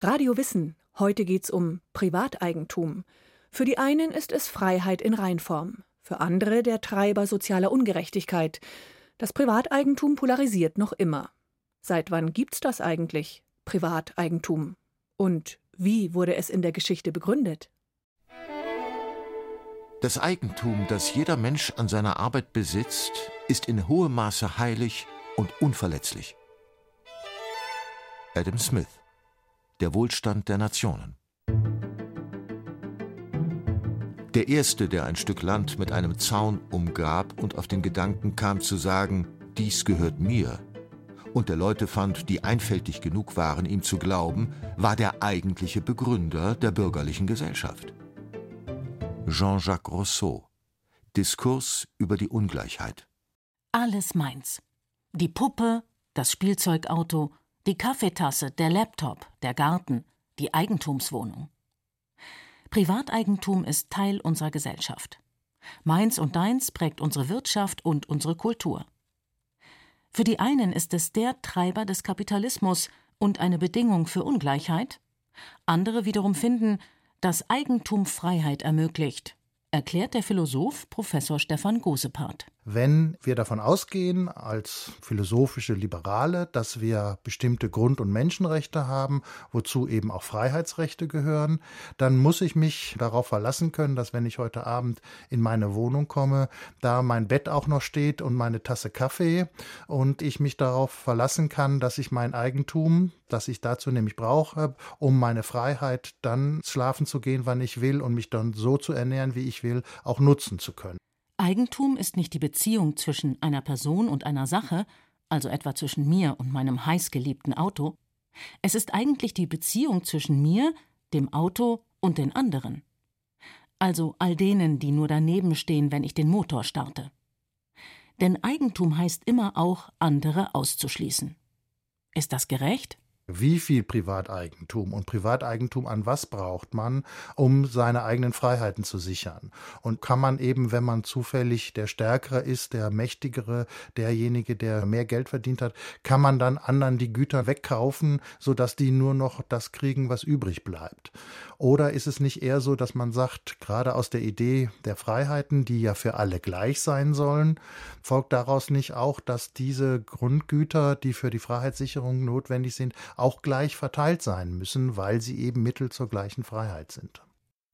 Radio Wissen. Heute geht's um Privateigentum. Für die einen ist es Freiheit in Reinform, für andere der Treiber sozialer Ungerechtigkeit. Das Privateigentum polarisiert noch immer. Seit wann gibt's das eigentlich, Privateigentum? Und wie wurde es in der Geschichte begründet? Das Eigentum, das jeder Mensch an seiner Arbeit besitzt, ist in hohem Maße heilig und unverletzlich. Adam Smith. Der Wohlstand der Nationen. Der Erste, der ein Stück Land mit einem Zaun umgab und auf den Gedanken kam zu sagen, dies gehört mir, und der Leute fand, die einfältig genug waren, ihm zu glauben, war der eigentliche Begründer der bürgerlichen Gesellschaft. Jean-Jacques Rousseau. Diskurs über die Ungleichheit. Alles meins. Die Puppe, das Spielzeugauto, die Kaffeetasse, der Laptop, der Garten, die Eigentumswohnung. Privateigentum ist Teil unserer Gesellschaft. Meins und deins prägt unsere Wirtschaft und unsere Kultur. Für die einen ist es der Treiber des Kapitalismus und eine Bedingung für Ungleichheit. Andere wiederum finden, dass Eigentum Freiheit ermöglicht, erklärt der Philosoph Professor Stefan Gosepart. Wenn wir davon ausgehen, als philosophische Liberale, dass wir bestimmte Grund- und Menschenrechte haben, wozu eben auch Freiheitsrechte gehören, dann muss ich mich darauf verlassen können, dass wenn ich heute Abend in meine Wohnung komme, da mein Bett auch noch steht und meine Tasse Kaffee und ich mich darauf verlassen kann, dass ich mein Eigentum, das ich dazu nämlich brauche, um meine Freiheit dann schlafen zu gehen, wann ich will und mich dann so zu ernähren, wie ich will, auch nutzen zu können. Eigentum ist nicht die Beziehung zwischen einer Person und einer Sache, also etwa zwischen mir und meinem heißgeliebten Auto. Es ist eigentlich die Beziehung zwischen mir, dem Auto und den anderen. Also all denen, die nur daneben stehen, wenn ich den Motor starte. Denn Eigentum heißt immer auch, andere auszuschließen. Ist das gerecht? Wie viel Privateigentum und Privateigentum an was braucht man, um seine eigenen Freiheiten zu sichern? Und kann man eben, wenn man zufällig der Stärkere ist, der Mächtigere, derjenige, der mehr Geld verdient hat, kann man dann anderen die Güter wegkaufen, sodass die nur noch das kriegen, was übrig bleibt? Oder ist es nicht eher so, dass man sagt, gerade aus der Idee der Freiheiten, die ja für alle gleich sein sollen, folgt daraus nicht auch, dass diese Grundgüter, die für die Freiheitssicherung notwendig sind, auch gleich verteilt sein müssen, weil sie eben Mittel zur gleichen Freiheit sind.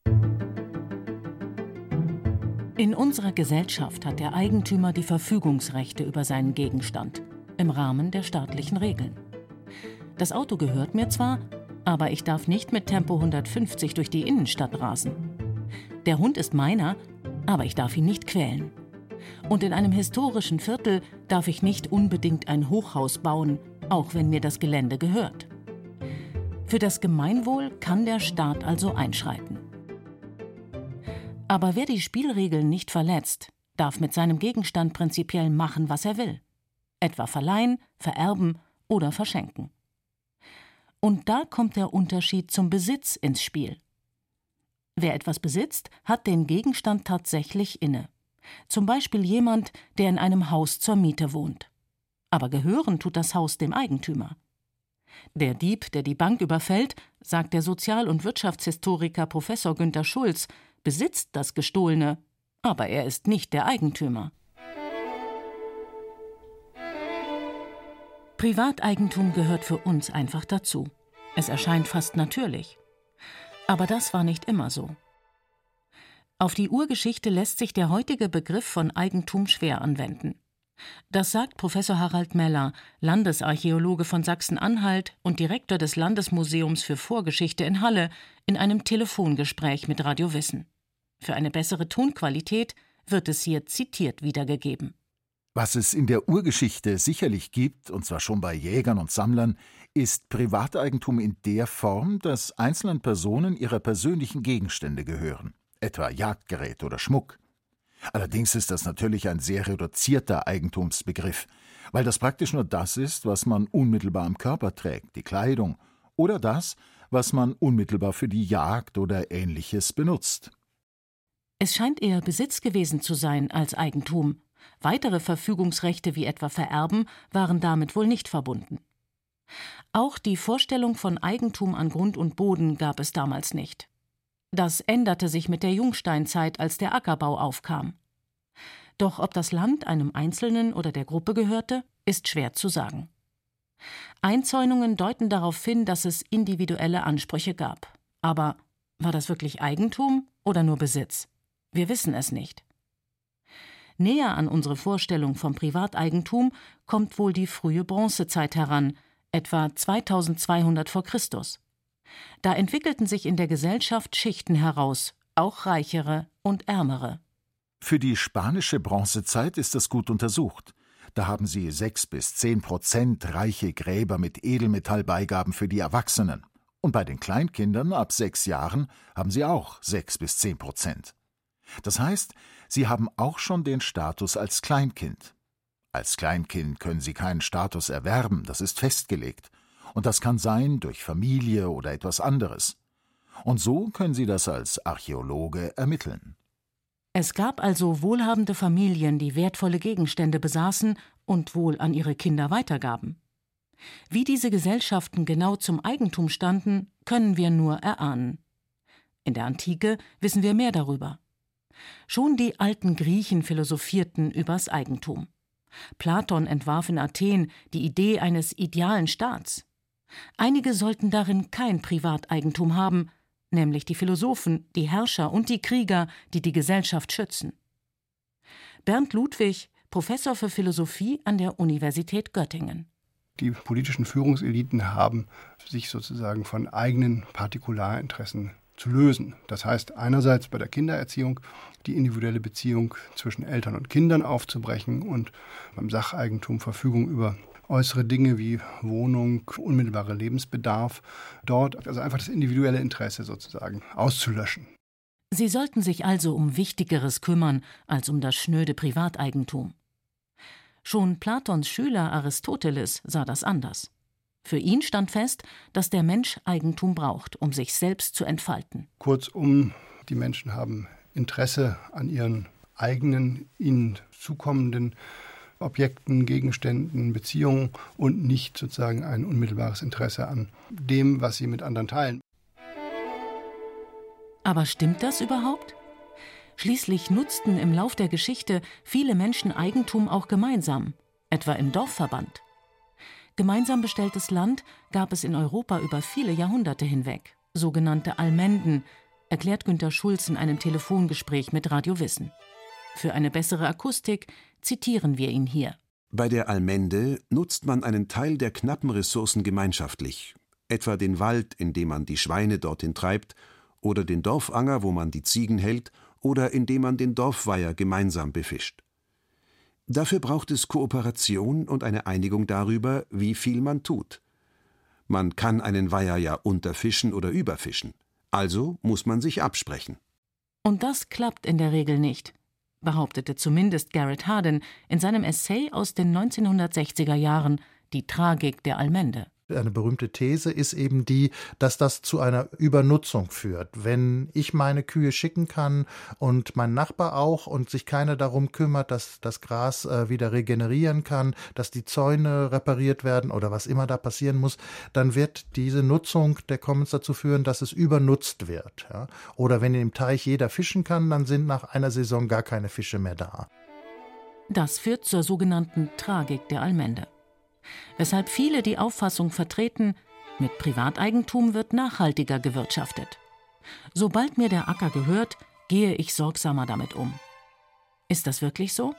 In unserer Gesellschaft hat der Eigentümer die Verfügungsrechte über seinen Gegenstand, im Rahmen der staatlichen Regeln. Das Auto gehört mir zwar, aber ich darf nicht mit Tempo 150 durch die Innenstadt rasen. Der Hund ist meiner, aber ich darf ihn nicht quälen. Und in einem historischen Viertel darf ich nicht unbedingt ein Hochhaus bauen, auch wenn mir das Gelände gehört. Für das Gemeinwohl kann der Staat also einschreiten. Aber wer die Spielregeln nicht verletzt, darf mit seinem Gegenstand prinzipiell machen, was er will. Etwa verleihen, vererben oder verschenken. Und da kommt der Unterschied zum Besitz ins Spiel. Wer etwas besitzt, hat den Gegenstand tatsächlich inne. Zum Beispiel jemand, der in einem Haus zur Miete wohnt. Aber gehören tut das Haus dem Eigentümer. Der Dieb, der die Bank überfällt, sagt der Sozial- und Wirtschaftshistoriker Professor Günter Schulz, besitzt das Gestohlene, aber er ist nicht der Eigentümer. Privateigentum gehört für uns einfach dazu. Es erscheint fast natürlich. Aber das war nicht immer so. Auf die Urgeschichte lässt sich der heutige Begriff von Eigentum schwer anwenden. Das sagt Professor Harald Meller, Landesarchäologe von Sachsen-Anhalt und Direktor des Landesmuseums für Vorgeschichte in Halle, in einem Telefongespräch mit Radio Wissen. Für eine bessere Tonqualität wird es hier zitiert wiedergegeben. Was es in der Urgeschichte sicherlich gibt, und zwar schon bei Jägern und Sammlern, ist Privateigentum in der Form, dass einzelnen Personen ihre persönlichen Gegenstände gehören, etwa Jagdgerät oder Schmuck. Allerdings ist das natürlich ein sehr reduzierter Eigentumsbegriff, weil das praktisch nur das ist, was man unmittelbar am Körper trägt, die Kleidung, oder das, was man unmittelbar für die Jagd oder Ähnliches benutzt. Es scheint eher Besitz gewesen zu sein als Eigentum. Weitere Verfügungsrechte wie etwa Vererben waren damit wohl nicht verbunden. Auch die Vorstellung von Eigentum an Grund und Boden gab es damals nicht. Das änderte sich mit der Jungsteinzeit, als der Ackerbau aufkam. Doch ob das Land einem Einzelnen oder der Gruppe gehörte, ist schwer zu sagen. Einzäunungen deuten darauf hin, dass es individuelle Ansprüche gab. Aber war das wirklich Eigentum oder nur Besitz? Wir wissen es nicht. Näher an unsere Vorstellung vom Privateigentum kommt wohl die frühe Bronzezeit heran, etwa 2200 vor Christus. Da entwickelten sich in der Gesellschaft Schichten heraus, auch reichere und ärmere. Für die spanische Bronzezeit ist das gut untersucht. Da haben sie 6-10% reiche Gräber mit Edelmetallbeigaben für die Erwachsenen. Und bei den Kleinkindern ab 6 Jahren haben sie auch 6-10%. Das heißt, sie haben auch schon den Status als Kleinkind. Als Kleinkind können sie keinen Status erwerben, das ist festgelegt. Und das kann sein durch Familie oder etwas anderes. Und so können sie das als Archäologe ermitteln. Es gab also wohlhabende Familien, die wertvolle Gegenstände besaßen und wohl an ihre Kinder weitergaben. Wie diese Gesellschaften genau zum Eigentum standen, können wir nur erahnen. In der Antike wissen wir mehr darüber. Schon die alten Griechen philosophierten übers Eigentum. Platon entwarf in Athen die Idee eines idealen Staats. Einige sollten darin kein Privateigentum haben, nämlich die Philosophen, die Herrscher und die Krieger, die die Gesellschaft schützen. Bernd Ludwig, Professor für Philosophie an der Universität Göttingen. Die politischen Führungseliten haben sich sozusagen von eigenen Partikularinteressen zu lösen. Das heißt, einerseits bei der Kindererziehung die individuelle Beziehung zwischen Eltern und Kindern aufzubrechen und beim Sacheigentum Verfügung über äußere Dinge wie Wohnung, unmittelbarer Lebensbedarf, dort also einfach das individuelle Interesse sozusagen auszulöschen. Sie sollten sich also um Wichtigeres kümmern als um das schnöde Privateigentum. Schon Platons Schüler Aristoteles sah das anders. Für ihn stand fest, dass der Mensch Eigentum braucht, um sich selbst zu entfalten. Kurzum, die Menschen haben Interesse an ihren eigenen, ihnen zukommenden Objekten, Gegenständen, Beziehungen und nicht sozusagen ein unmittelbares Interesse an dem, was sie mit anderen teilen. Aber stimmt das überhaupt? Schließlich nutzten im Lauf der Geschichte viele Menschen Eigentum auch gemeinsam, etwa im Dorfverband. Gemeinsam bestelltes Land gab es in Europa über viele Jahrhunderte hinweg, sogenannte Almenden, erklärt Günter Schulz in einem Telefongespräch mit Radio Wissen. Für eine bessere Akustik zitieren wir ihn hier. Bei der Almende nutzt man einen Teil der knappen Ressourcen gemeinschaftlich, etwa den Wald, in dem man die Schweine dorthin treibt, oder den Dorfanger, wo man die Ziegen hält, oder indem man den Dorfweiher gemeinsam befischt. Dafür braucht es Kooperation und eine Einigung darüber, wie viel man tut. Man kann einen Weiher ja unterfischen oder überfischen, also muss man sich absprechen. Und das klappt in der Regel nicht, behauptete zumindest Garrett Hardin in seinem Essay aus den 1960er Jahren »Die Tragik der Almende«. Eine berühmte These ist eben die, dass das zu einer Übernutzung führt. Wenn ich meine Kühe schicken kann und mein Nachbar auch und sich keiner darum kümmert, dass das Gras wieder regenerieren kann, dass die Zäune repariert werden oder was immer da passieren muss, dann wird diese Nutzung der Commons dazu führen, dass es übernutzt wird. Ja? Oder wenn im Teich jeder fischen kann, dann sind nach einer Saison gar keine Fische mehr da. Das führt zur sogenannten Tragik der Almende. Weshalb viele die Auffassung vertreten, mit Privateigentum wird nachhaltiger gewirtschaftet. Sobald mir der Acker gehört, gehe ich sorgsamer damit um. Ist das wirklich so?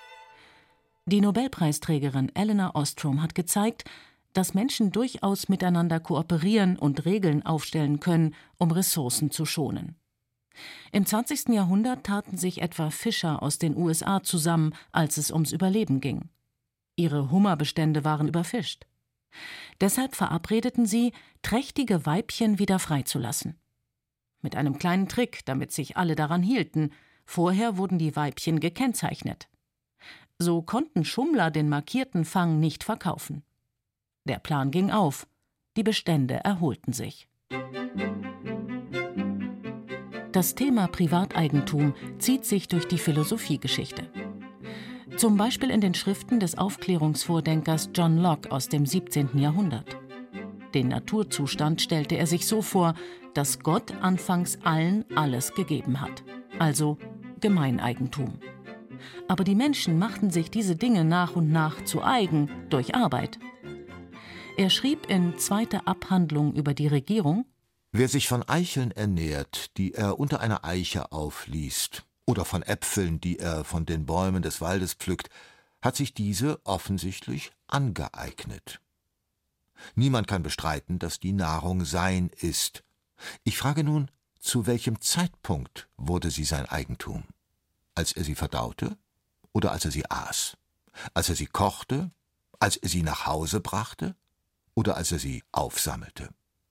Die Nobelpreisträgerin Elinor Ostrom hat gezeigt, dass Menschen durchaus miteinander kooperieren und Regeln aufstellen können, um Ressourcen zu schonen. Im 20. Jahrhundert taten sich etwa Fischer aus den USA zusammen, als es ums Überleben ging. Ihre Hummerbestände waren überfischt. Deshalb verabredeten sie, trächtige Weibchen wieder freizulassen. Mit einem kleinen Trick, damit sich alle daran hielten. Vorher wurden die Weibchen gekennzeichnet. So konnten Schummler den markierten Fang nicht verkaufen. Der Plan ging auf. Die Bestände erholten sich. Das Thema Privateigentum zieht sich durch die Philosophiegeschichte. Zum Beispiel in den Schriften des Aufklärungsvordenkers John Locke aus dem 17. Jahrhundert. Den Naturzustand stellte er sich so vor, dass Gott anfangs allen alles gegeben hat, also Gemeineigentum. Aber die Menschen machten sich diese Dinge nach und nach zu eigen durch Arbeit. Er schrieb in Zweite Abhandlung über die Regierung: Wer sich von Eicheln ernährt, die er unter einer Eiche aufliest, oder von Äpfeln, die er von den Bäumen des Waldes pflückt, hat sich diese offensichtlich angeeignet. Niemand kann bestreiten, dass die Nahrung sein ist. Ich frage nun, zu welchem Zeitpunkt wurde sie sein Eigentum? Als er sie verdaute oder als er sie aß? Als er sie kochte? Als er sie nach Hause brachte? Oder als er sie aufsammelte?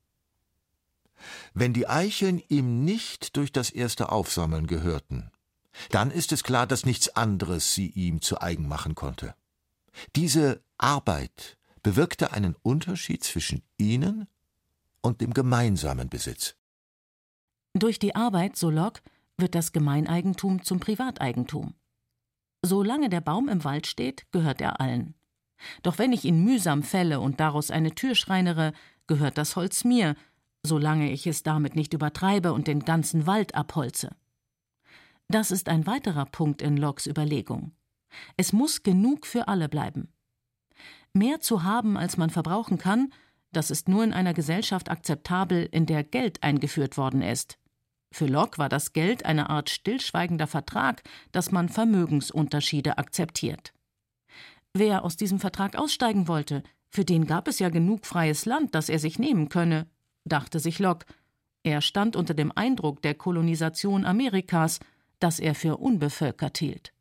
Wenn die Eicheln ihm nicht durch das erste Aufsammeln gehörten, dann ist es klar, dass nichts anderes sie ihm zu eigen machen konnte. Diese Arbeit bewirkte einen Unterschied zwischen ihnen und dem gemeinsamen Besitz. Durch die Arbeit, so Locke, wird das Gemeineigentum zum Privateigentum. Solange der Baum im Wald steht, gehört er allen. Doch wenn ich ihn mühsam fälle und daraus eine Tür schreinere, gehört das Holz mir, solange ich es damit nicht übertreibe und den ganzen Wald abholze. Das ist ein weiterer Punkt in Lockes Überlegung. Es muss genug für alle bleiben. Mehr zu haben, als man verbrauchen kann, das ist nur in einer Gesellschaft akzeptabel, in der Geld eingeführt worden ist. Für Locke war das Geld eine Art stillschweigender Vertrag, dass man Vermögensunterschiede akzeptiert. Wer aus diesem Vertrag aussteigen wollte, für den gab es ja genug freies Land, das er sich nehmen könne, dachte sich Locke. Er stand unter dem Eindruck der Kolonisation Amerikas, das er für unbevölkert hielt.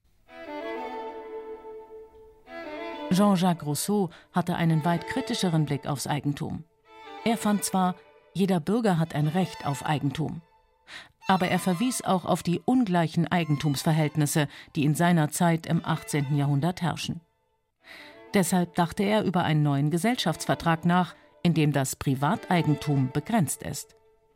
Jean-Jacques Rousseau hatte einen weit kritischeren Blick aufs Eigentum. Er fand zwar, jeder Bürger hat ein Recht auf Eigentum, aber er verwies auch auf die ungleichen Eigentumsverhältnisse, die in seiner Zeit im 18. Jahrhundert herrschen. Deshalb dachte er über einen neuen Gesellschaftsvertrag nach, in dem das Privateigentum begrenzt ist.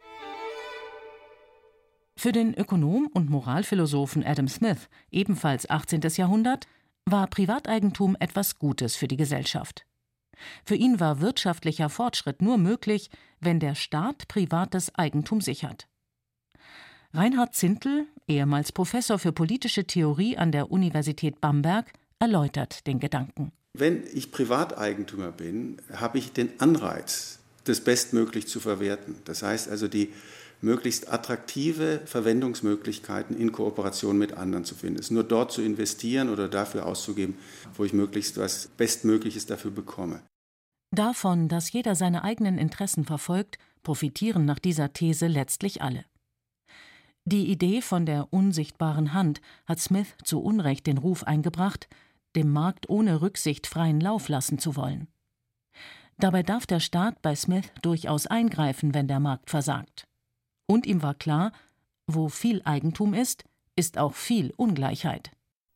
Für den Ökonom und Moralphilosophen Adam Smith, ebenfalls 18. Jahrhundert, war Privateigentum etwas Gutes für die Gesellschaft. Für ihn war wirtschaftlicher Fortschritt nur möglich, wenn der Staat privates Eigentum sichert. Reinhard Zintl, ehemals Professor für politische Theorie an der Universität Bamberg, erläutert den Gedanken. Wenn ich Privateigentümer bin, habe ich den Anreiz, das bestmöglich zu verwerten. Das heißt also, die möglichst attraktive Verwendungsmöglichkeiten in Kooperation mit anderen zu finden. Es ist nur dort zu investieren oder dafür auszugeben, wo ich möglichst was Bestmögliches dafür bekomme. Davon, dass jeder seine eigenen Interessen verfolgt, profitieren nach dieser These letztlich alle. Die Idee von der unsichtbaren Hand hat Smith zu Unrecht den Ruf eingebracht, dem Markt ohne Rücksicht freien Lauf lassen zu wollen. Dabei darf der Staat bei Smith durchaus eingreifen, wenn der Markt versagt. Und ihm war klar, wo viel Eigentum ist auch viel Ungleichheit.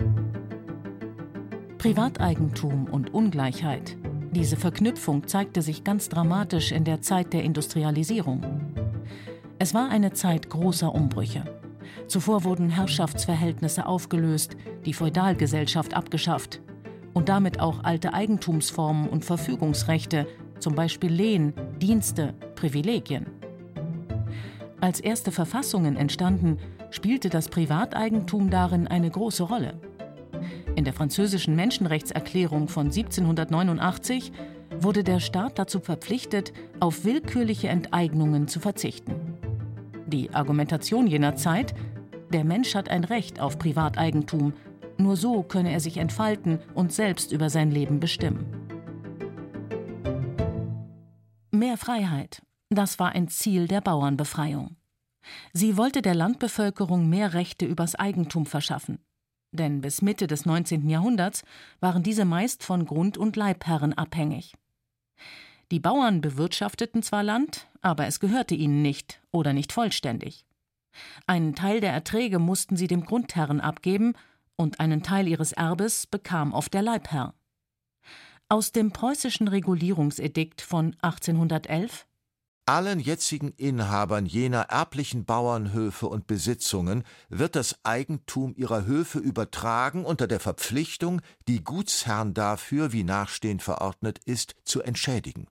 Privateigentum und Ungleichheit, diese Verknüpfung zeigte sich ganz dramatisch in der Zeit der Industrialisierung. Es war eine Zeit großer Umbrüche. Zuvor wurden Herrschaftsverhältnisse aufgelöst, die Feudalgesellschaft abgeschafft und damit auch alte Eigentumsformen und Verfügungsrechte, zum Beispiel Lehen, Dienste, Privilegien. Als erste Verfassungen entstanden, spielte das Privateigentum darin eine große Rolle. In der französischen Menschenrechtserklärung von 1789 wurde der Staat dazu verpflichtet, auf willkürliche Enteignungen zu verzichten. Die Argumentation jener Zeit: Der Mensch hat ein Recht auf Privateigentum, nur so könne er sich entfalten und selbst über sein Leben bestimmen. Mehr Freiheit, das war ein Ziel der Bauernbefreiung. Sie wollte der Landbevölkerung mehr Rechte übers Eigentum verschaffen. Denn bis Mitte des 19. Jahrhunderts waren diese meist von Grund- und Leibherren abhängig. Die Bauern bewirtschafteten zwar Land, aber es gehörte ihnen nicht oder nicht vollständig. Einen Teil der Erträge mussten sie dem Grundherrn abgeben und einen Teil ihres Erbes bekam oft der Leibherr. Aus dem preußischen Regulierungsedikt von 1811: Allen jetzigen Inhabern jener erblichen Bauernhöfe und Besitzungen wird das Eigentum ihrer Höfe übertragen unter der Verpflichtung, die Gutsherren dafür, wie nachstehend verordnet ist, zu entschädigen.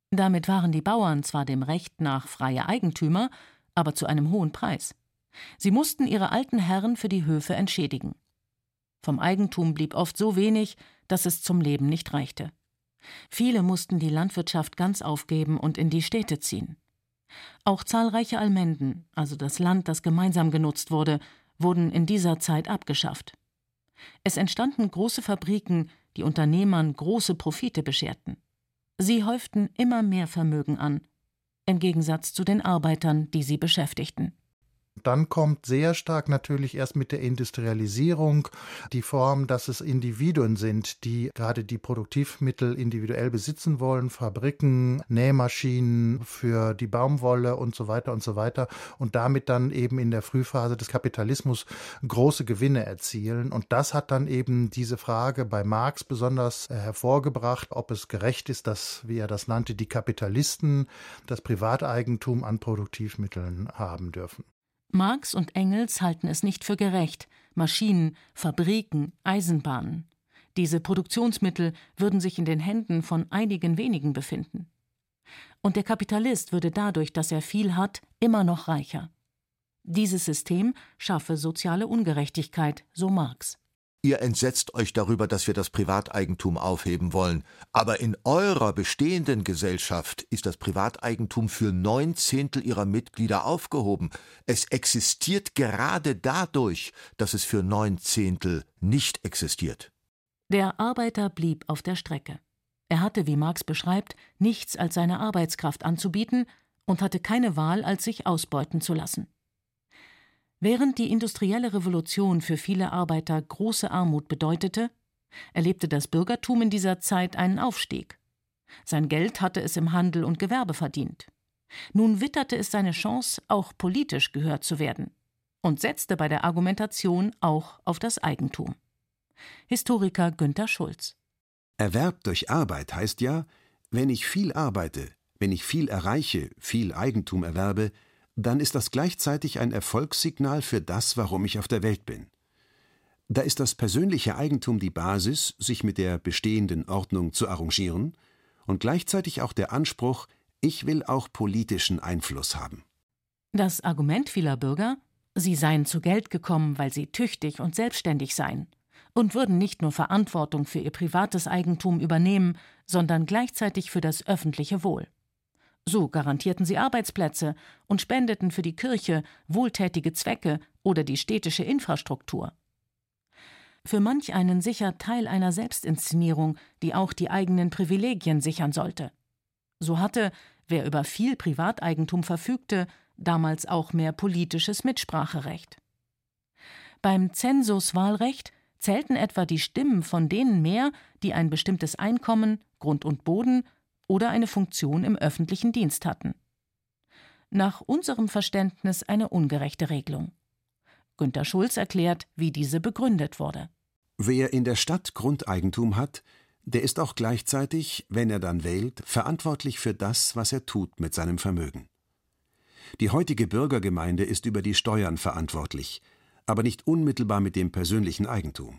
Damit waren die Bauern zwar dem Recht nach freie Eigentümer, aber zu einem hohen Preis. Sie mussten ihre alten Herren für die Höfe entschädigen. Vom Eigentum blieb oft so wenig, dass es zum Leben nicht reichte. Viele mussten die Landwirtschaft ganz aufgeben und in die Städte ziehen. Auch zahlreiche Almenden, also das Land, das gemeinsam genutzt wurde, wurden in dieser Zeit abgeschafft. Es entstanden große Fabriken, die Unternehmern große Profite bescherten. Sie häuften immer mehr Vermögen an, im Gegensatz zu den Arbeitern, die sie beschäftigten. Dann kommt sehr stark natürlich erst mit der Industrialisierung die Form, dass es Individuen sind, die gerade die Produktivmittel individuell besitzen wollen, Fabriken, Nähmaschinen für die Baumwolle und so weiter und damit dann eben in der Frühphase des Kapitalismus große Gewinne erzielen. Und das hat dann eben diese Frage bei Marx besonders hervorgebracht, ob es gerecht ist, dass, wie er das nannte, die Kapitalisten das Privateigentum an Produktivmitteln haben dürfen. Marx und Engels halten es nicht für gerecht, Maschinen, Fabriken, Eisenbahnen. Diese Produktionsmittel würden sich in den Händen von einigen wenigen befinden. Und der Kapitalist würde dadurch, dass er viel hat, immer noch reicher. Dieses System schaffe soziale Ungerechtigkeit, so Marx. Ihr entsetzt euch darüber, dass wir das Privateigentum aufheben wollen. Aber in eurer bestehenden Gesellschaft ist das Privateigentum für 9/10 ihrer Mitglieder aufgehoben. Es existiert gerade dadurch, dass es für 9/10 nicht existiert. Der Arbeiter blieb auf der Strecke. Er hatte, wie Marx beschreibt, nichts als seine Arbeitskraft anzubieten und hatte keine Wahl, als sich ausbeuten zu lassen. Während die industrielle Revolution für viele Arbeiter große Armut bedeutete, erlebte das Bürgertum in dieser Zeit einen Aufstieg. Sein Geld hatte es im Handel und Gewerbe verdient. Nun witterte es seine Chance, auch politisch gehört zu werden, und setzte bei der Argumentation auch auf das Eigentum. Historiker Günter Schulz. Erwerb durch Arbeit heißt ja, wenn ich viel arbeite, wenn ich viel erreiche, viel Eigentum erwerbe, dann ist das gleichzeitig ein Erfolgssignal für das, warum ich auf der Welt bin. Da ist das persönliche Eigentum die Basis, sich mit der bestehenden Ordnung zu arrangieren, und gleichzeitig auch der Anspruch, ich will auch politischen Einfluss haben. Das Argument vieler Bürger, sie seien zu Geld gekommen, weil sie tüchtig und selbstständig seien und würden nicht nur Verantwortung für ihr privates Eigentum übernehmen, sondern gleichzeitig für das öffentliche Wohl. So garantierten sie Arbeitsplätze und spendeten für die Kirche, wohltätige Zwecke oder die städtische Infrastruktur. Für manch einen sicher Teil einer Selbstinszenierung, die auch die eigenen Privilegien sichern sollte. So hatte, wer über viel Privateigentum verfügte, damals auch mehr politisches Mitspracherecht. Beim Zensuswahlrecht zählten etwa die Stimmen von denen mehr, die ein bestimmtes Einkommen, Grund und Boden oder eine Funktion im öffentlichen Dienst hatten. Nach unserem Verständnis eine ungerechte Regelung. Günter Schulz erklärt, wie diese begründet wurde. Wer in der Stadt Grundeigentum hat, der ist auch gleichzeitig, wenn er dann wählt, verantwortlich für das, was er tut mit seinem Vermögen. Die heutige Bürgergemeinde ist über die Steuern verantwortlich, aber nicht unmittelbar mit dem persönlichen Eigentum.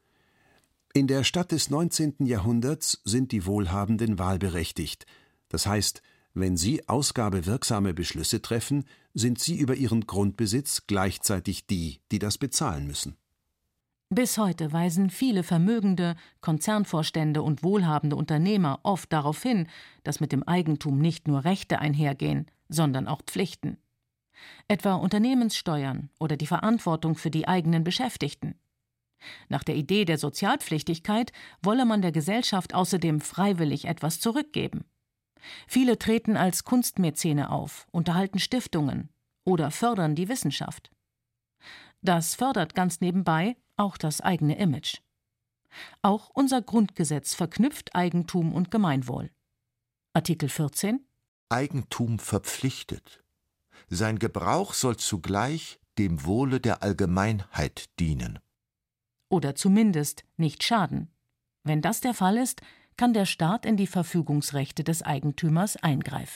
In der Stadt des 19. Jahrhunderts sind die Wohlhabenden wahlberechtigt. Das heißt, wenn sie ausgabewirksame Beschlüsse treffen, sind sie über ihren Grundbesitz gleichzeitig die, die das bezahlen müssen. Bis heute weisen viele vermögende, Konzernvorstände und wohlhabende Unternehmer oft darauf hin, dass mit dem Eigentum nicht nur Rechte einhergehen, sondern auch Pflichten. Etwa Unternehmenssteuern oder die Verantwortung für die eigenen Beschäftigten. Nach der Idee der Sozialpflichtigkeit wolle man der Gesellschaft außerdem freiwillig etwas zurückgeben. Viele treten als Kunstmäzene auf, unterhalten Stiftungen oder fördern die Wissenschaft. Das fördert ganz nebenbei auch das eigene Image. Auch unser Grundgesetz verknüpft Eigentum und Gemeinwohl. Artikel 14: Eigentum verpflichtet. Sein Gebrauch soll zugleich dem Wohle der Allgemeinheit dienen. Oder zumindest nicht schaden. Wenn das der Fall ist, kann der Staat in die Verfügungsrechte des Eigentümers eingreifen.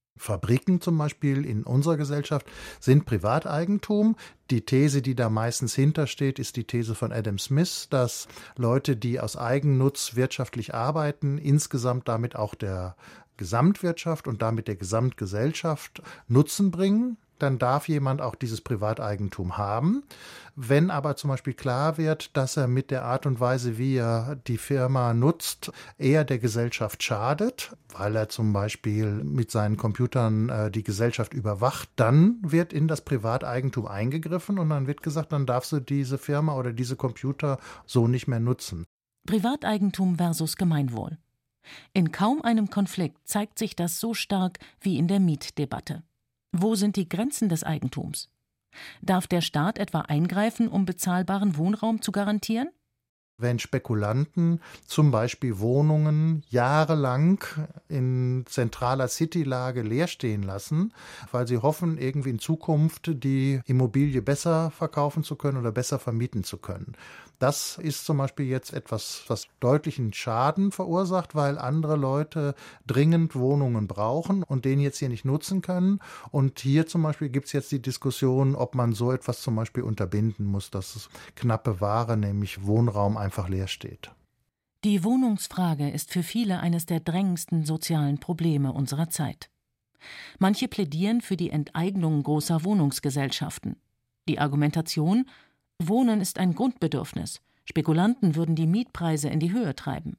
Fabriken zum Beispiel in unserer Gesellschaft sind Privateigentum. Die These, die da meistens hintersteht, ist die These von Adam Smith, dass Leute, die aus Eigennutz wirtschaftlich arbeiten, insgesamt damit auch der Gesamtwirtschaft und damit der Gesamtgesellschaft Nutzen bringen. Dann darf jemand auch dieses Privateigentum haben. Wenn aber zum Beispiel klar wird, dass er mit der Art und Weise, wie er die Firma nutzt, eher der Gesellschaft schadet, weil er zum Beispiel mit seinen Computern die Gesellschaft überwacht, dann wird in das Privateigentum eingegriffen und dann wird gesagt, dann darfst du diese Firma oder diese Computer so nicht mehr nutzen. Privateigentum versus Gemeinwohl. In kaum einem Konflikt zeigt sich das so stark wie in der Mietdebatte. Wo sind die Grenzen des Eigentums? Darf der Staat etwa eingreifen, um bezahlbaren Wohnraum zu garantieren? Wenn Spekulanten zum Beispiel Wohnungen jahrelang in zentraler Citylage leer stehen lassen, weil sie hoffen, irgendwie in Zukunft die Immobilie besser verkaufen zu können oder besser vermieten zu können. Das ist zum Beispiel jetzt etwas, was deutlichen Schaden verursacht, weil andere Leute dringend Wohnungen brauchen und den jetzt hier nicht nutzen können. Und hier zum Beispiel gibt es jetzt die Diskussion, ob man so etwas zum Beispiel unterbinden muss, dass es knappe Ware, nämlich Wohnraum, einfach leer steht. Die Wohnungsfrage ist für viele eines der drängendsten sozialen Probleme unserer Zeit. Manche plädieren für die Enteignung großer Wohnungsgesellschaften. Die Argumentation: Wohnen ist ein Grundbedürfnis. Spekulanten würden die Mietpreise in die Höhe treiben.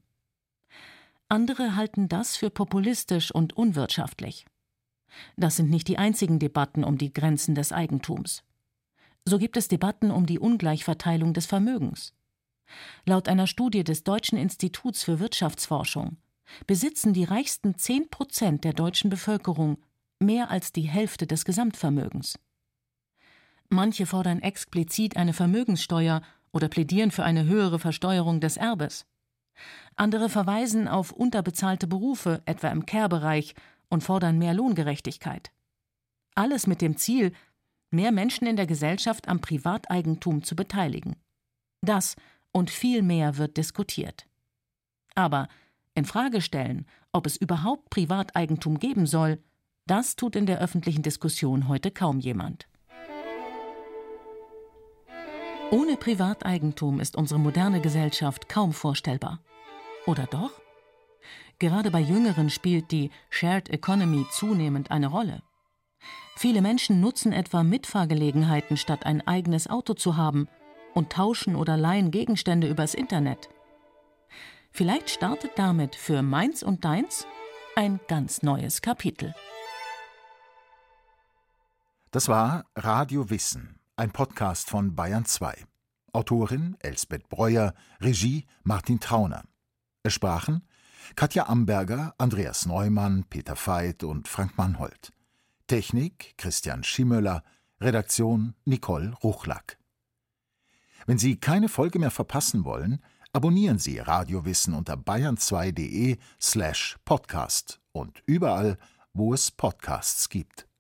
Andere halten das für populistisch und unwirtschaftlich. Das sind nicht die einzigen Debatten um die Grenzen des Eigentums. So gibt es Debatten um die Ungleichverteilung des Vermögens. Laut einer Studie des Deutschen Instituts für Wirtschaftsforschung besitzen die reichsten 10% der deutschen Bevölkerung mehr als die Hälfte des Gesamtvermögens. Manche fordern explizit eine Vermögenssteuer oder plädieren für eine höhere Versteuerung des Erbes. Andere verweisen auf unterbezahlte Berufe, etwa im Care-Bereich, und fordern mehr Lohngerechtigkeit. Alles mit dem Ziel, mehr Menschen in der Gesellschaft am Privateigentum zu beteiligen. Das und viel mehr wird diskutiert. Aber in Frage stellen, ob es überhaupt Privateigentum geben soll, das tut in der öffentlichen Diskussion heute kaum jemand. Ohne Privateigentum ist unsere moderne Gesellschaft kaum vorstellbar. Oder doch? Gerade bei Jüngeren spielt die Shared Economy zunehmend eine Rolle. Viele Menschen nutzen etwa Mitfahrgelegenheiten, statt ein eigenes Auto zu haben, und tauschen oder leihen Gegenstände übers Internet. Vielleicht startet damit für Meins und Deins ein ganz neues Kapitel. Das war Radio Wissen, ein Podcast von Bayern 2. Autorin Elsbeth Breuer, Regie Martin Trauner. Es sprachen Katja Amberger, Andreas Neumann, Peter Veit und Frank Mannhold. Technik Christian Schimmöller, Redaktion Nicole Ruchlack. Wenn Sie keine Folge mehr verpassen wollen, abonnieren Sie Radio Wissen unter bayern2.de/podcast und überall, wo es Podcasts gibt.